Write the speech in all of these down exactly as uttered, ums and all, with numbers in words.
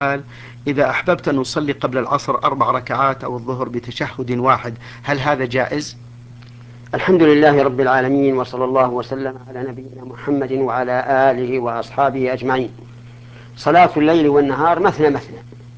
قال: إذا أحببت أن أصلي قبل العصر أربع ركعات أو الظهر بتشهد واحد، هل هذا جائز؟ الحمد لله رب العالمين، وصلى الله وسلم على نبينا محمد وعلى آله وأصحابه أجمعين. صلاة الليل والنهار مثنى مثنى،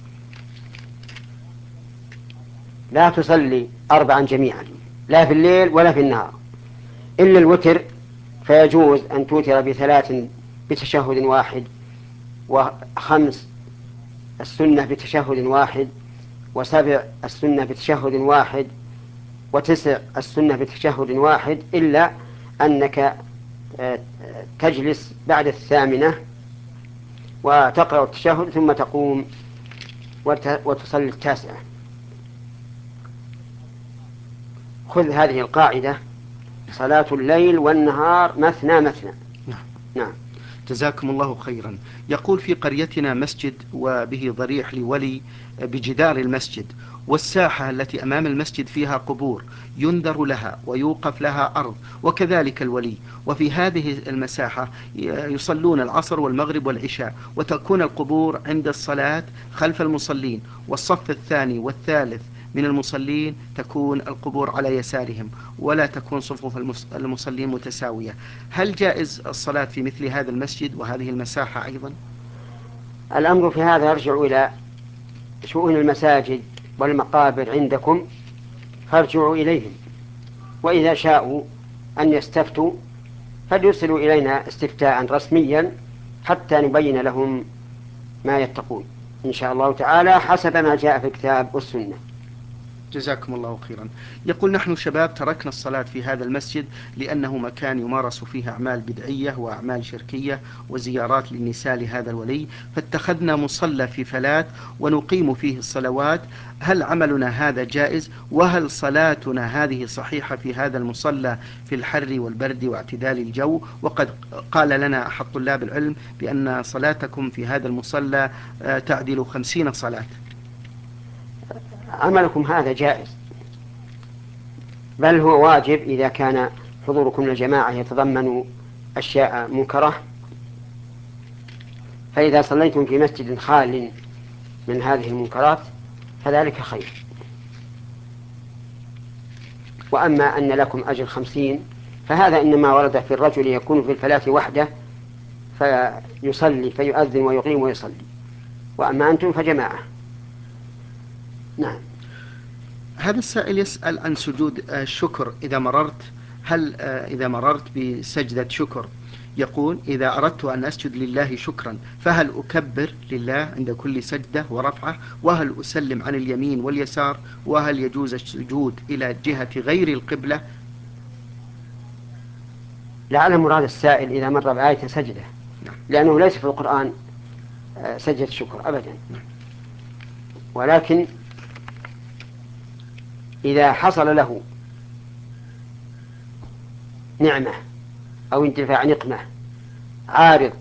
لا تصلي أربعا جميعا، لا في الليل ولا في النهار، إلا الوتر، فيجوز أن توتر بثلاث بتشهد واحد، وخمس السنة بتشهد واحد، وسبع السنة بتشهد واحد، وتسع السنة بتشهد واحد، إلا أنك تجلس بعد الثامنة وتقرأ التشهد ثم تقوم وتصلي التاسعة. خذ هذه القاعدة: صلاة الليل والنهار مثنى مثنى. نعم. نعم. جزاكم الله خيرا. يقول: في قريتنا مسجد وبه ضريح لولي بجدار المسجد، والساحة التي أمام المسجد فيها قبور ينذر لها ويوقف لها أرض، وكذلك الولي، وفي هذه المساحة يصلون العصر والمغرب والعشاء، وتكون القبور عند الصلاة خلف المصلين، والصف الثاني والثالث من المصلين تكون القبور على يسارهم، ولا تكون صفوف المصلين متساوية. هل جائز الصلاة في مثل هذا المسجد وهذه المساحة أيضا؟ الأمر في هذا يرجع إلى شؤون المساجد والمقابر عندكم، فارجعوا إليهم، وإذا شاءوا أن يستفتوا فليرسلوا إلينا استفتاء رسميا حتى نبين لهم ما يتقون إن شاء الله تعالى حسب ما جاء في الكتاب والسنة. جزاكم الله خيرا. يقول: نحن شباب تركنا الصلاة في هذا المسجد لأنه مكان يمارس فيه أعمال بدعية وأعمال شركية وزيارات للنساء لهذا الولي، فاتخذنا مصلى في فلات ونقيم فيه الصلوات. هل عملنا هذا جائز؟ وهل صلاتنا هذه صحيحة في هذا المصلى في الحر والبرد واعتدال الجو؟ وقد قال لنا أحد طلاب العلم بأن صلاتكم في هذا المصلى تعدل خمسين صلاة. عملكم هذا جائز، بل هو واجب إذا كان حضوركم للجماعة يتضمن أشياء منكرة. فإذا صليتم في مسجد خال من هذه المنكرات فذلك خير. وأما أن لكم أجر خمسين فهذا إنما ورد في الرجل يكون في الفلاة وحده فيصلي فيؤذن ويقيم ويصلي، وأما أنتم فجماعة. نعم. هذا السائل يسأل عن سجود الشكر إذا مررت. هل إذا مررت بسجدة شكر، يقول: إذا أردت أن أسجد لله شكرا فهل أكبر لله عند كل سجدة ورفعة؟ وهل أسلم عن اليمين واليسار؟ وهل يجوز السجود إلى جهة غير القبلة؟ لعل مراد السائل إذا مر بآية سجدة، لأنه ليس في القرآن سجدة شكر أبدا، ولكن إذا حصل له نعمة أو انتفاع نقمة عارض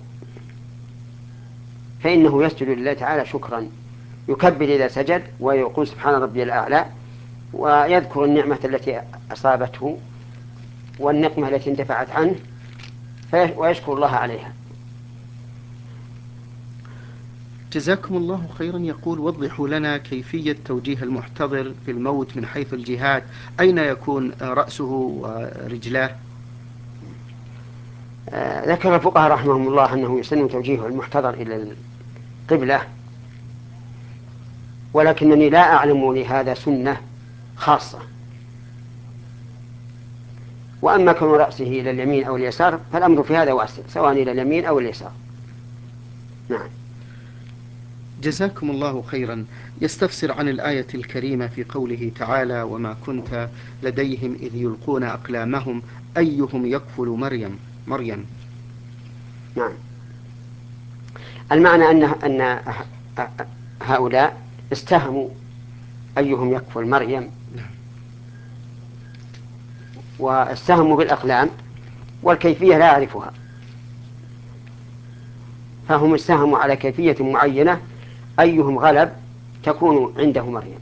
فإنه يسجد لله تعالى شكرا، يكبر إذا سجد ويقول سبحان ربي الأعلى، ويذكر النعمة التي أصابته والنقمة التي انتفعت عنه ويشكر الله عليها. جزاكم الله خيرا. يقول: وضحوا لنا كيفية توجيه المحتضر في الموت من حيث الجهات، أين يكون رأسه ورجلاه؟ آه ذكر الفقهاء رحمهم الله أنه يسن توجيه المحتضر إلى القبلة، ولكنني لا أعلم لهذا سنة خاصة. وأما كون رأسه إلى اليمين أو اليسار فالأمر في هذا واسع، سواء إلى اليمين أو اليسار. نعم. جزاكم الله خيرا. يستفسر عن الآية الكريمة في قوله تعالى: وما كنت لديهم إذ يلقون أقلامهم أيهم يكفل مريم مريم نعم. المعنى أن أن هؤلاء استهموا أيهم يكفل مريم، واستهموا بالأقلام والكيفية لا أعرفها، فهم استهموا على كيفية معينة أيهم غلب تكون عنده مريم.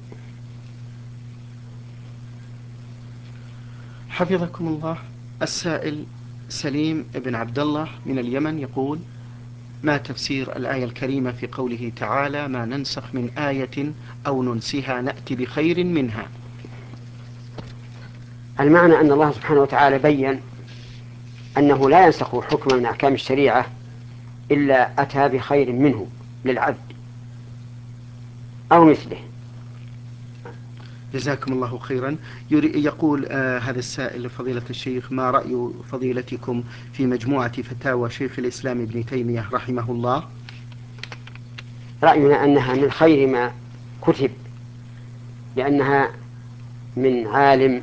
حفظكم الله. السائل سليم بن عبد الله من اليمن يقول: ما تفسير الآية الكريمة في قوله تعالى: ما ننسخ من آية أو ننسها نأتي بخير منها؟ المعنى أن الله سبحانه وتعالى بيّن أنه لا ينسخ حكما من أحكام الشريعة إلا أتى بخير منه للعبد أو مثله. جزاكم الله خيرا. يقول آه هذا السائل لفضيلة الشيخ: ما رأي فضيلتكم في مجموعة فتاوى شيخ الإسلام ابن تيمية رحمه الله؟ رأينا أنها من خير ما كتب، لأنها من عالم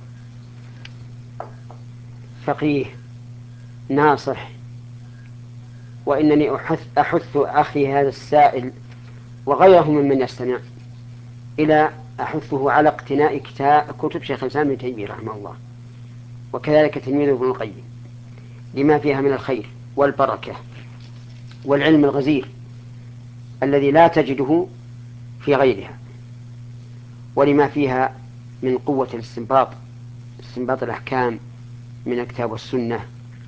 فقيه ناصح. وإنني أحث, أحث أخي هذا السائل وغيره ممن يستمع إلى أحثه على اقتناء كتاب كتب شيخ الإسلام ابن تيمية رحمه الله، وكذلك تلميذه ابن القيم، لما فيها من الخير والبركة والعلم الغزير الذي لا تجده في غيرها، ولما فيها من قوة الاستنباط، استنباط الأحكام من الكتاب والسنة.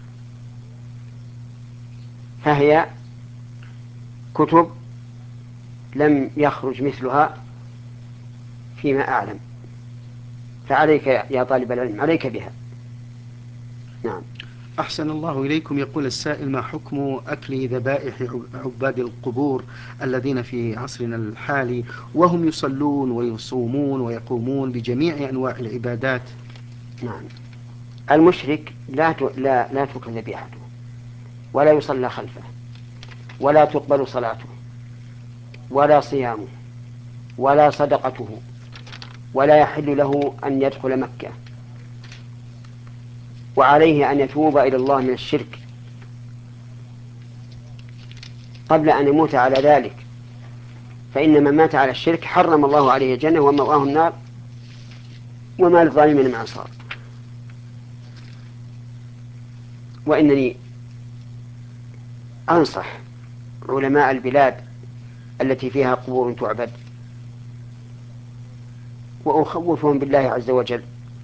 فهي كتب لم يخرج مثلها فيما أعلم، فعليك يا طالب العلم، عليك بها. نعم. أحسن الله إليكم. يقول السائل: ما حكم أكل ذبائح عباد القبور الذين في عصرنا الحالي وهم يصلون ويصومون ويقومون بجميع أنواع العبادات؟ نعم. المشرك لا لا لا تؤكل ذبيحته، ولا يصلى خلفه، ولا تقبل صلاته، ولا صيامه، ولا صدقته، ولا يحل له أن يدخل مكة، وعليه أن يتوب إلى الله من الشرك قبل أن يموت على ذلك، فإن من مات على الشرك حرم الله عليه الجنة ومأواه النار وما للظالمين من أنصار. وإنني أنصح علماء البلاد التي فيها قبور تعبد وأخوفهم بالله عز وجل،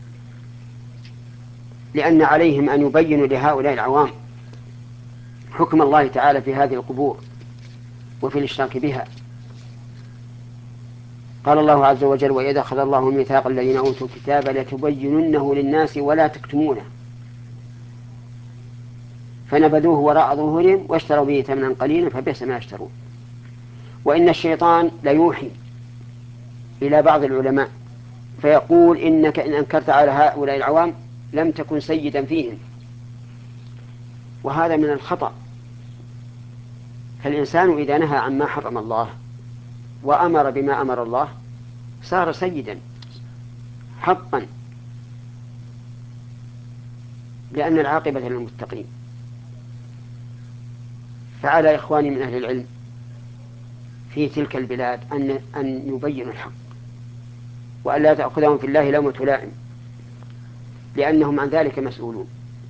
لأن عليهم أن يبينوا لهؤلاء العوام حكم الله تعالى في هذه القبور وفي الاشتراك بها. قال الله عز وجل: وإذا أخذ الله ميثاق الذين أوتوا الكتاب لتبيننه للناس ولا تكتمونه فنبذوه وراء ظهورهم واشتروا به ثمنا قليلا فبئس ما يشترون. وإن الشيطان ليوحي إلى بعض العلماء فيقول: إنك إن أنكرت على هؤلاء العوام لم تكن سيدا فيهم، وهذا من الخطأ. فالإنسان إذا نهى عما حرم الله وأمر بما أمر الله صار سيدا حقا، لأن العاقبة للمتقين. فعلى إخواني من أهل العلم في تلك البلاد أن أن يبينوا الحق، وأن لا تأخذهم في الله لومة لائم، لأنهم عن ذلك مسؤولون.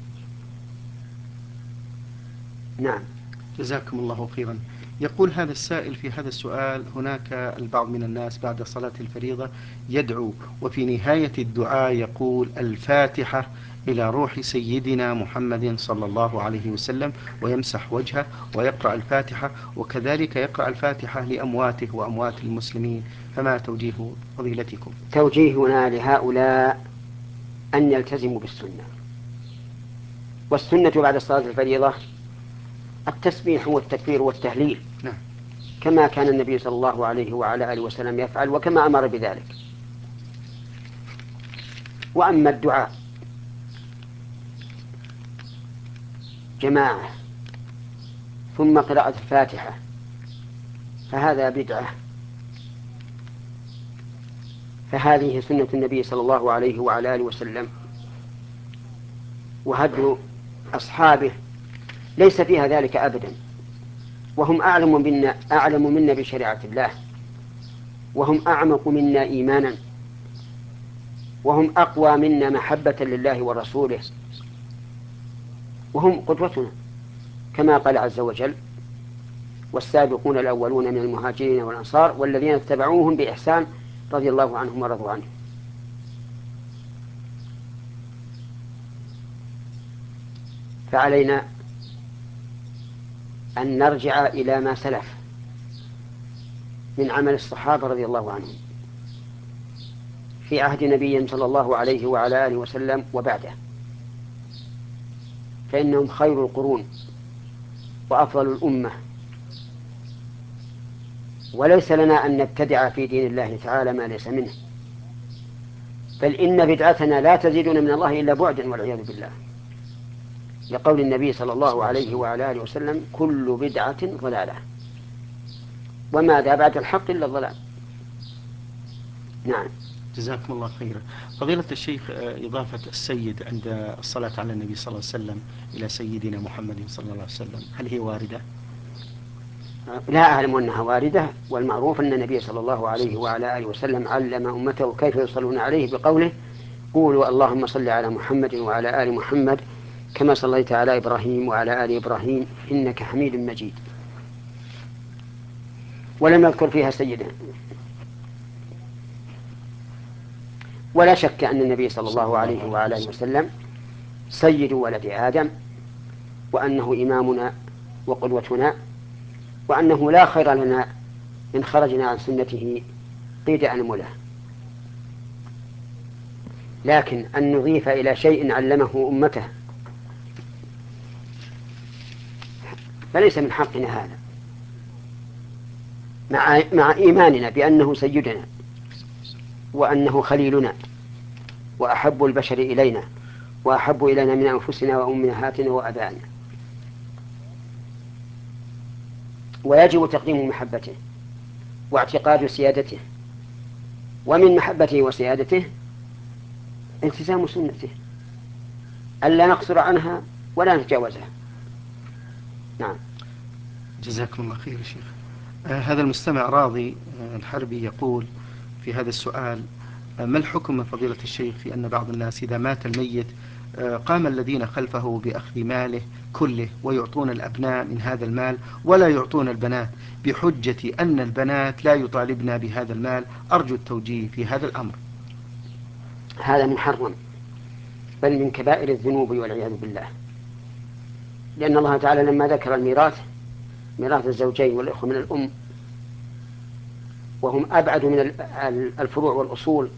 نعم. جزاكم الله خيرا. يقول هذا السائل في هذا السؤال: هناك البعض من الناس بعد صلاة الفريضة يدعو، وفي نهاية الدعاء يقول: الفاتحة إلى روح سيدنا محمد صلى الله عليه وسلم، ويمسح وجهه ويقرأ الفاتحة، وكذلك يقرأ الفاتحة لأمواته وأموات المسلمين. فما توجيه فضيلتكم؟ توجيهنا لهؤلاء أن يلتزموا بالسنة، والسنة بعد صلاة الفريضة التسبيح والتكبير والتهليل، نعم. كما كان النبي صلى الله عليه وعلى آله وسلم يفعل وكما أمر بذلك. وأما الدعاء جماعة ثم قراءة الفاتحة فهذا بدعة، فهذه سنة النبي صلى الله عليه وعلى آله وسلم وهدي أصحابه ليس فيها ذلك أبدا، وهم أعلم منا أعلم منا بشريعة الله، وهم أعمق منا إيمانا، وهم أقوى منا محبة لله ورسوله، وهم قدوتنا، كما قال عز وجل: والسابقون الأولون من المهاجرين والأنصار والذين اتبعوهم بإحسان رضي الله عنهم ورضوا عنه. فعلينا أن نرجع إلى ما سلف من عمل الصحابة رضي الله عنهم في عهد نبي صلى الله عليه وعلى آله وسلم وبعده، فإنهم خير القرون وأفضل الأمة، وليس لنا أن نبتدع في دين الله تعالى ما ليس منه، بل إن بدعتنا لا تزيدنا من الله إلا بعدا والعياذ بالله، لقول النبي صلى الله عليه وعلى آله وسلم: كل بدعة ضلالة، وماذا بعد الحق إلا الضلال. نعم. جزاكم الله خيرا. فضيلة الشيخ، إضافة السيد عند الصلاة على النبي صلى الله عليه وسلم إلى سيدنا محمد صلى الله عليه وسلم، هل هي واردة؟ لا أعلم أنها واردة، والمعروف أن النبي صلى الله عليه وعلى آله وسلم علم أمته كيف يصلون عليه بقوله: قولوا اللهم صل على محمد وعلى آل محمد كما صليت على إبراهيم وعلى آل إبراهيم إنك حميد مجيد. ولم يذكر فيها سيدا. ولا شك أن النبي صلى الله عليه وعلى آله وسلم سيد ولد آدم، وأنه إمامنا وقدوتنا، وأنه لا خير لنا إن خرجنا عن سنته قيد أنمله. لكن أن نضيف إلى شيء علمه أمته فليس من حقنا هذا، مع, مع إيماننا بأنه سيدنا وأنه خليلنا وأحب البشر إلينا وأحب إلينا من أنفسنا وأمهاتنا وأبائنا، ويجب تقديم محبته واعتقاد سيادته، ومن محبته وسيادته التزام سنته، ألا نقصر عنها ولا نتجاوزها. نعم. جزاكم الله خير شيخ. آه هذا المستمع راضي آه الحربي يقول في هذا السؤال: آه ما الحكم من فضيلة الشيخ في أن بعض الناس إذا مات الميت آه قام الذين خلفه بأخذ ماله كله ويعطون الأبناء من هذا المال ولا يعطون البنات بحجة أن البنات لا يطالبن بهذا المال؟ أرجو التوجيه في هذا الأمر. هذا محرم، بل من كبائر الذنوب والعياذ بالله، لأن الله تعالى لما ذكر الميراث، ميراث الزوجين والإخوة من الأم، وهم أبعد من الفروع والأصول،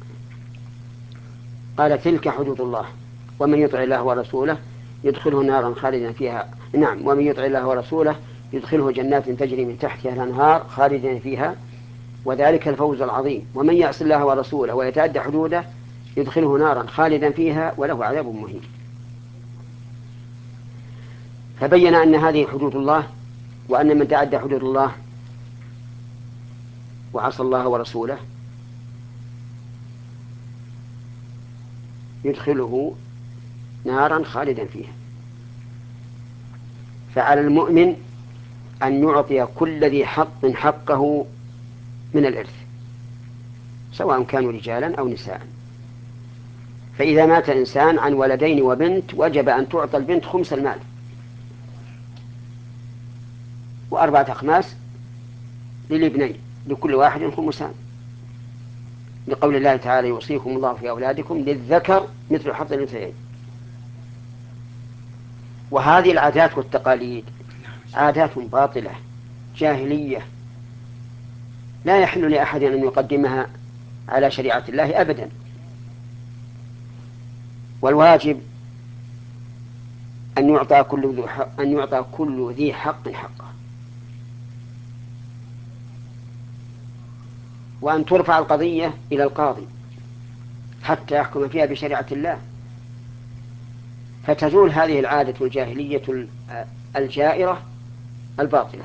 قال: تلك حدود الله ومن يطع الله ورسوله يدخله نارا خالدا فيها. نعم. ومن يطع الله ورسوله يدخله جنات تجري من تحتها الأنهار خالدين فيها وذلك الفوز العظيم. ومن يعص الله ورسوله ويتعدى حدوده يدخله نارا خالدا فيها وله عذاب مهين. فبين أن هذه حدود الله، وأن من تعدى حدود الله وعصى الله ورسوله يدخله نارا خالدا فيها. فعلى المؤمن أن يعطي كل ذي حق حقه من الإرث، سواء كانوا رجالا أو نساء. فإذا مات إنسان عن ولدين وبنت وجب أن تعطى البنت خمس المال وأربعة أخماس للابنين، لكل واحد خمسان، لقول الله تعالى: يوصيكم الله في أولادكم للذكر مثل حظ الأنثيين. وهذه العادات والتقاليد عادات باطلة جاهلية لا يحل لأحد أن يقدمها على شريعة الله أبدا. والواجب أن يعطى كل ذي حق أن يعطى كل ذي حق حقه، وأن ترفع القضية إلى القاضي حتى يحكم فيها بشريعة الله، فتزول هذه العادة الجاهلية الجائرة الباطلة.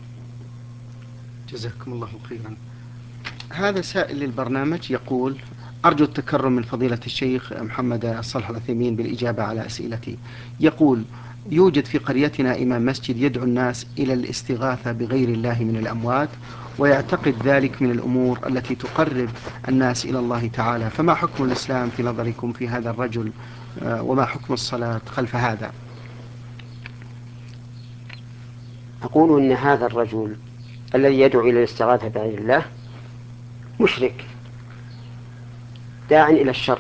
جزاكم الله خيرا. هذا سائل للبرنامج يقول: أرجو التكرم من فضيلة الشيخ محمد صالح العثيمين بالإجابة على أسئلتي. يقول: يوجد في قريتنا إمام مسجد يدعو الناس إلى الاستغاثة بغير الله من الأموات، ويعتقد ذلك من الأمور التي تقرب الناس إلى الله تعالى، فما حكم الإسلام في نظركم في هذا الرجل، وما حكم الصلاة خلف هذا؟ أقول إن هذا الرجل الذي يدعو إلى الاستغاثة بغير الله مشرك داع إلى الشر،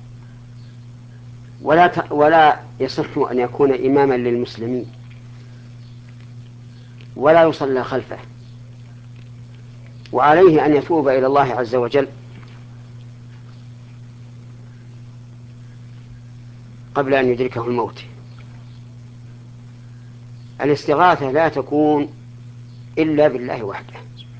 ولا ولا يصح أن يكون إماما للمسلمين، ولا يصلى خلفه، وعليه أن يتوب إلى الله عز وجل قبل أن يدركه الموت. الاستغاثة لا تكون إلا بالله وحده،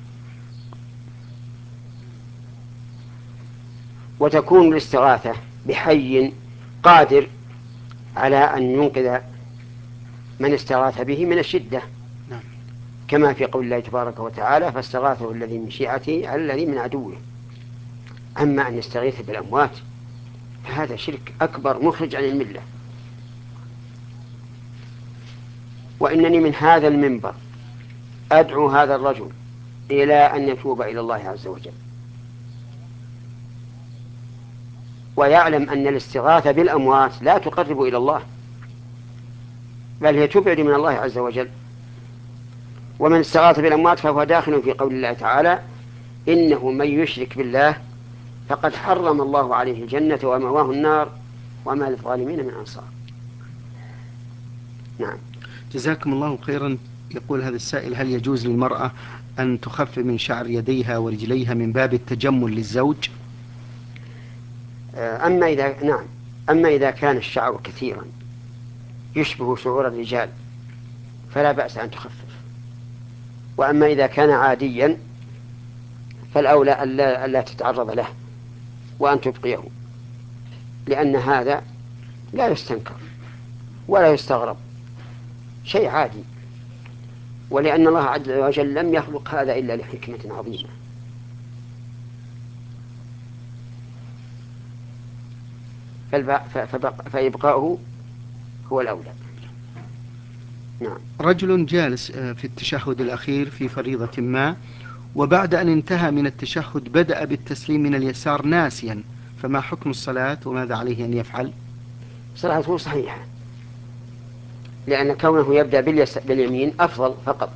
وتكون الاستغاثة بحي قادر على أن ينقذ من استغاث به من الشدة، كما في قول الله تبارك وتعالى: فاستغاثه الذي من شيعته على الذي من عدوه. أما أن يستغيث بالأموات فهذا شرك أكبر مخرج عن الملة. وإنني من هذا المنبر أدعو هذا الرجل إلى أن يتوب إلى الله عز وجل، ويعلم أن الاستغاثة بالأموات لا تقرب إلى الله، بل هي تبعد من الله عز وجل. ومن استغاث بالأموات فهو داخل في قول الله تعالى: إنه من يشرك بالله فقد حرم الله عليه الجنة ومأواه النار وما للظالمين من أنصار. نعم. جزاكم الله خيرا. يقول هذا السائل: هل يجوز للمرأة أن تخفف من شعر يديها ورجليها من باب التجمل للزوج؟ أما إذا نعم أما إذا كان الشعر كثيرا يشبه شعور الرجال فلا بأس أن تخفف. وأما إذا كان عاديا فالأولى ألا, ألا تتعرض له وأن تبقيه، لأن هذا لا يستنكر ولا يستغرب، شيء عادي، ولأن الله عز وجل لم يخلق هذا إلا لحكمة عظيمة. فإبقاؤه هو الأولى. نعم. رجل جالس في التشهد الأخير في فريضة ما، وبعد أن انتهى من التشهد بدأ بالتسليم من اليسار ناسيا، فما حكم الصلاة وماذا عليه أن يفعل؟ صلاته صحيحة، لأن كونه يبدأ باليمين أفضل فقط،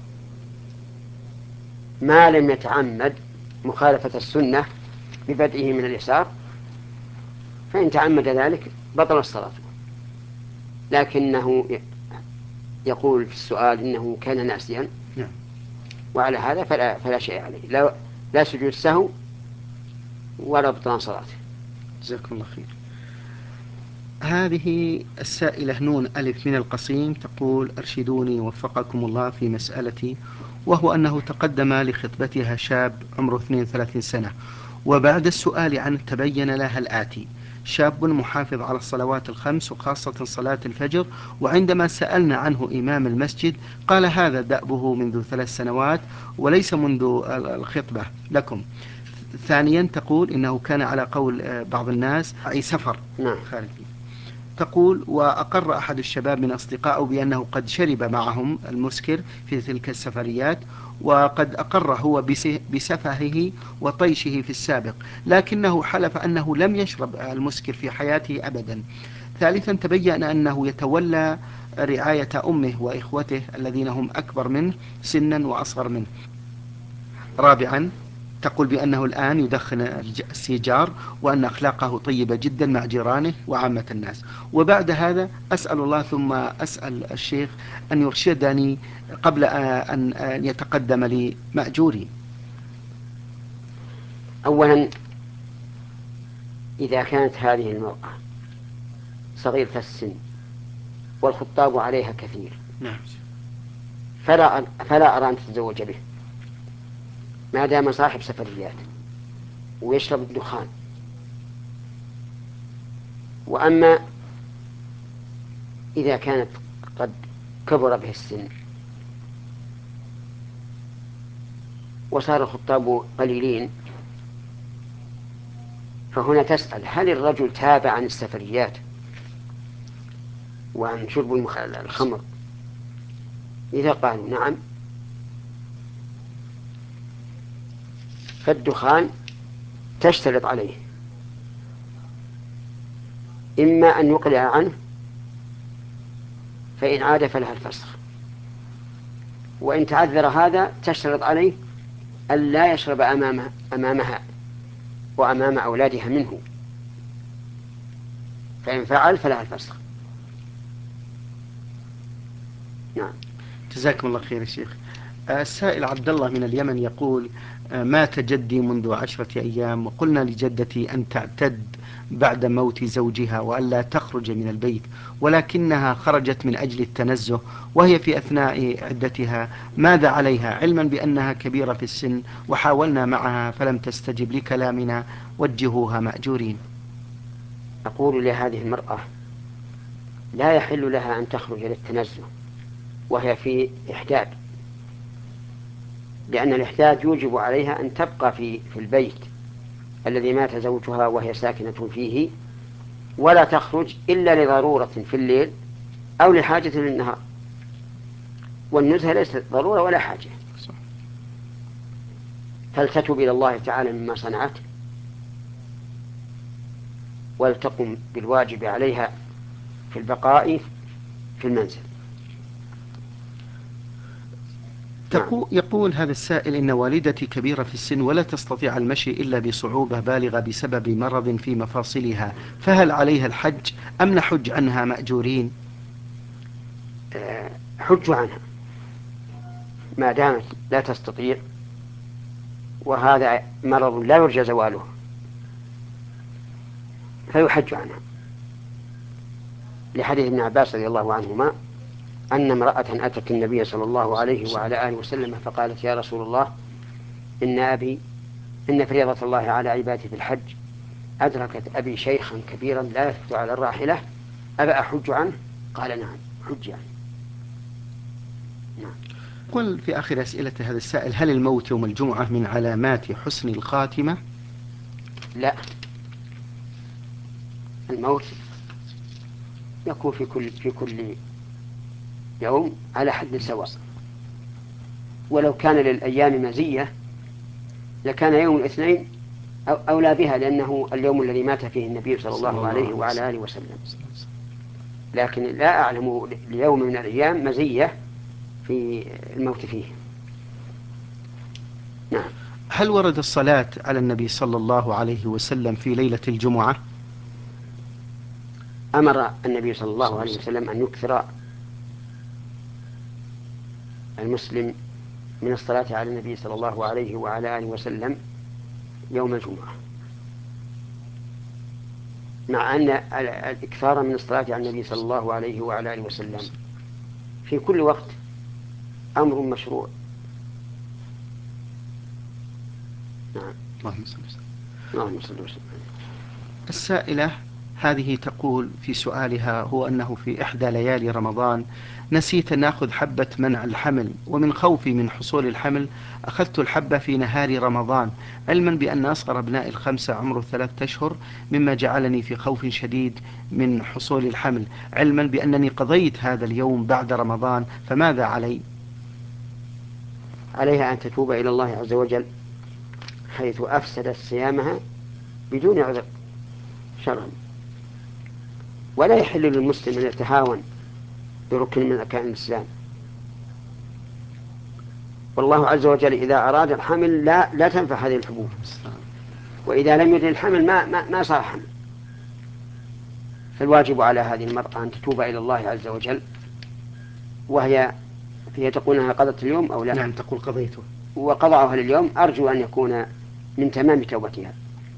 ما لم يتعمد مخالفة السنة ببدئه من اليسار، فإن تعمد ذلك بطل الصلاة. لكنه يقول في السؤال إنه كان ناسيا، نعم. وعلى هذا فلا, فلا شيء عليه، لا, لا سجود سهو ولا بطلان صلاته. جزاكم الله خير. هذه السائلة نون ألف من القصيم تقول: أرشدوني وفقكم الله في مسألتي، وهو أنه تقدم لخطبتها شاب عمره اثنين وثلاثين سنة، وبعد السؤال عنه تبين لها الآتي: شاب محافظ على الصلوات الخمس وخاصة صلاة الفجر، وعندما سألنا عنه إمام المسجد قال هذا دأبه منذ ثلاث سنوات وليس منذ الخطبة لكم. ثانيا تقول إنه كان على قول بعض الناس أي سفر نعم. خارجي. تقول: وأقر أحد الشباب من أصدقائه بأنه قد شرب معهم المسكر في تلك السفريات، وقد أقر هو بسفهه وطيشه في السابق، لكنه حلف أنه لم يشرب المسكر في حياته أبدا. ثالثا تبين أنه يتولى رعاية أمه وإخوته الذين هم أكبر منه سنا وأصغر منه. رابعا تقول بأنه الآن يدخن السيجار، وأن أخلاقه طيبة جدا مع جيرانه وعامة الناس. وبعد هذا أسأل الله ثم أسأل الشيخ أن يرشدني قبل أن يتقدم لي مأجوري. أولا، إذا كانت هذه المرأة صغيرة السن والخطاب عليها كثير، نعم، فلا, فلا أرى أن تتزوج به ما دام صاحب سفريات ويشرب الدخان. وأما إذا كانت قد كبر به السن وصار الخطاب قليلين، فهنا تسأل: هل الرجل تاب عن السفريات وعن شرب الخمر؟ إذا قالوا نعم، فالدخان تشترط عليه إما أن يقلع عنه، فإن عاد فلها الفسخ، وإن تعذر هذا تشترط عليه أن لا يشرب أمامها, أمامها وأمام أولادها منه، فإن فعل فلها الفسخ. نعم. جزاكم الله خير يا شيخ. السائل عبد الله من اليمن يقول: مات جدي منذ عشرة أيام، وقلنا لجدتي أن تعتد بعد موت زوجها وألا تخرج من البيت، ولكنها خرجت من أجل التنزه وهي في أثناء عدتها. ماذا عليها، علما بأنها كبيرة في السن، وحاولنا معها فلم تستجب لكلامنا، وجهوها مأجورين. أقول لهذه المرأة: لا يحل لها أن تخرج للتنزه وهي في إحداد، لأن الإحداد يوجب عليها أن تبقى في في البيت الذي مات زوجها وهي ساكنة فيه، ولا تخرج إلا لضرورة في الليل أو لحاجة للنهار، والنزهة ليست ضرورة ولا حاجة. فلتتوب إلى الله تعالى مما صنعت، ولتقم بالواجب عليها في البقاء في المنزل. نعم. يقول هذا السائل: إن والدتي كبيرة في السن ولا تستطيع المشي إلا بصعوبة بالغة بسبب مرض في مفاصلها، فهل عليها الحج أم نحج عنها مأجورين؟ حجوا عنها ما دامت لا تستطيع، وهذا مرض لا يرجى زواله، فيحج عنها، لحديث ابن عباس رضي الله عنهما أن امرأة أتت النبي صلى الله عليه وعلى آله وسلم فقالت: يا رسول الله، إن أبي إن فريضة الله على عباده في الحج أدركت أبي شيخا كبيرا لا يثبت على الراحلة، أبا أحج عنه؟ قال: نعم، حج عنه. نعم. قل في آخر أسئلة هذا السائل: هل الموت يوم الجمعة من علامات حسن الخاتمة؟ لا، الموت يكون في كل في كل يوم على حد سواء، ولو كان للأيام مزية لكان يوم الاثنين أولى بها، لأنه اليوم الذي مات فيه النبي صلى الله عليه وعلى آله وسلم، لكن لا أعلم ليوم من الأيام مزية في الموت فيه. نعم. هل ورد الصلاة على النبي صلى الله عليه وسلم في ليلة الجمعة؟ أمر النبي صلى الله عليه وسلم أن يكثر المسلم من الصلاة على النبي صلى الله عليه وعلى آله وسلم يوم الجمعة، مع أن الإكثار من الصلاة على النبي صلى الله عليه وعلى آله وسلم في كل وقت أمر مشروع. نعم. اللهم صل وسلم. اللهم صل وسلم. السائلة هذه تقول في سؤالها هو أنه في إحدى ليالي رمضان نسيت أن أخذ حبة منع الحمل، ومن خوفي من حصول الحمل أخذت الحبة في نهار رمضان، علما بأن أصغر أبناء الخمسة عمره ثلاثة أشهر، مما جعلني في خوف شديد من حصول الحمل، علما بأنني قضيت هذا اليوم بعد رمضان، فماذا علي؟ عليها أن تتوب إلى الله عز وجل حيث أفسدت صيامها بدون عذر شرعا، ولا يحل للمسلم أن يتهاون بركن من أركان الإسلام، والله عز وجل إذا أراد الحمل لا لا تنفع هذه الحبوب، وإذا لم يرد الحمل ما ما, ما صار حمل. فالواجب على هذه المرأة أن تتوب إلى الله عز وجل، وهي هي تقول أنها قضت اليوم أو لا؟ نعم، تقول قضيته، وقضاؤها لليوم أرجو أن يكون من تمام توبتها.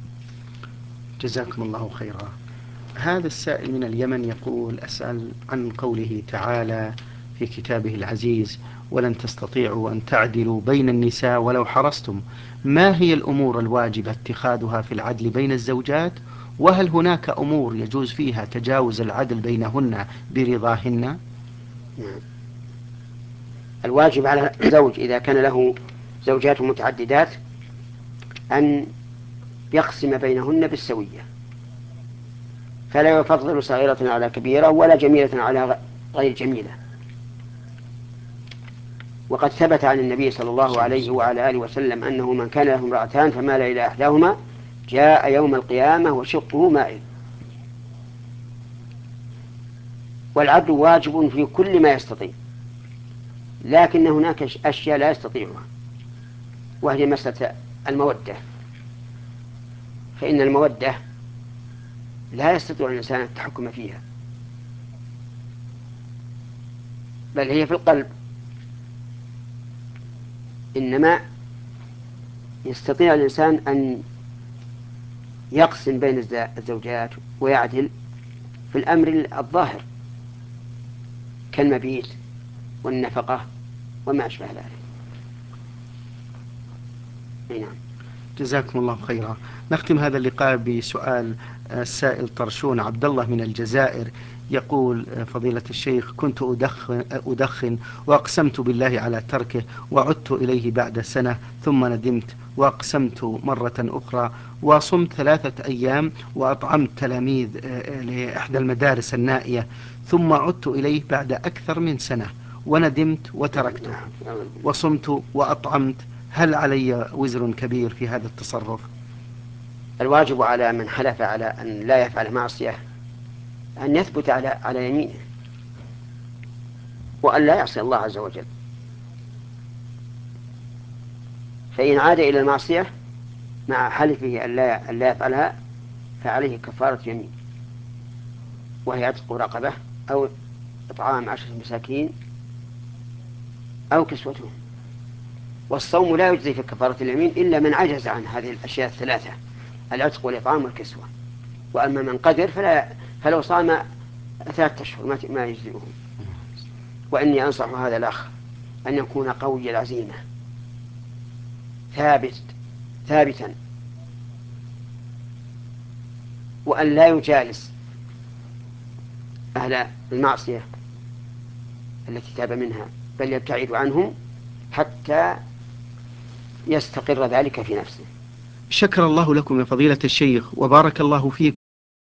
جزاكم الله خيرا. هذا السائل من اليمن يقول: أسأل عن قوله تعالى في كتابه العزيز: ولن تستطيعوا أن تعدلوا بين النساء ولو حرصتم، ما هي الأمور الواجب اتخاذها في العدل بين الزوجات؟ وهل هناك أمور يجوز فيها تجاوز العدل بينهن برضاهن؟ نعم. الواجب على الزوج إذا كان له زوجات متعددات أن يقسم بينهن بالسوية، فلا يفضل صغيرة على كبيرة ولا جميلة على غير جميلة. وقد ثبت عن النبي صلى الله عليه وعلى آله وسلم أنه من كان له امرأتان فمال إلى إحداهما جاء يوم القيامة وشقه مائل. والعدل واجب في كل ما يستطيع، لكن هناك أشياء لا يستطيعها، وهي مسألة المودة، فإن المودة لا يستطيع الإنسان التحكم فيها، بل هي في القلب، إنما يستطيع الإنسان أن يقسم بين الزوجات ويعدل في الأمر الظاهر كالمبيت والنفقة وما أشبه ذلك. نعم. جزاكم الله خيرا. نختم هذا اللقاء بسؤال السائل طرشون عبد الله من الجزائر، يقول: فضيلة الشيخ، كنت أدخن, أدخن وأقسمت بالله على تركه، وعدت إليه بعد سنة ثم ندمت وأقسمت مرة أخرى، وصمت ثلاثة أيام وأطعمت تلاميذ لإحدى المدارس النائية، ثم عدت إليه بعد أكثر من سنة وندمت وتركته، وصمت وأطعمت. هل علي وزر كبير في هذا التصرف؟ الواجب على من حلف على أن لا يفعل معصية أن يثبت على على يمينه وأن لا يعصي الله عز وجل، فإن عاد إلى المعصية مع حلفه أن لا, أن لا يفعلها فعليه كفارة يمين، وهي عتق رقبة أو إطعام عشرة مساكين أو كسوتهم. والصوم لا يجزي في كفارة اليمين إلا من عجز عن هذه الأشياء الثلاثة: العتق والإطعام والكسوة. وأما من قدر فلا فلو صام ثلاثة أشهر ما يجزئه. وإني أنصح هذا الأخ أن يكون قوي العزيمة ثابت ثابتا، وأن لا يجالس أهل المعصية التي تاب منها، بل يبتعد عنهم حتى يستقر ذلك في نفسه. شكر الله لكم يا فضيلة الشيخ، وبارك الله فيكم.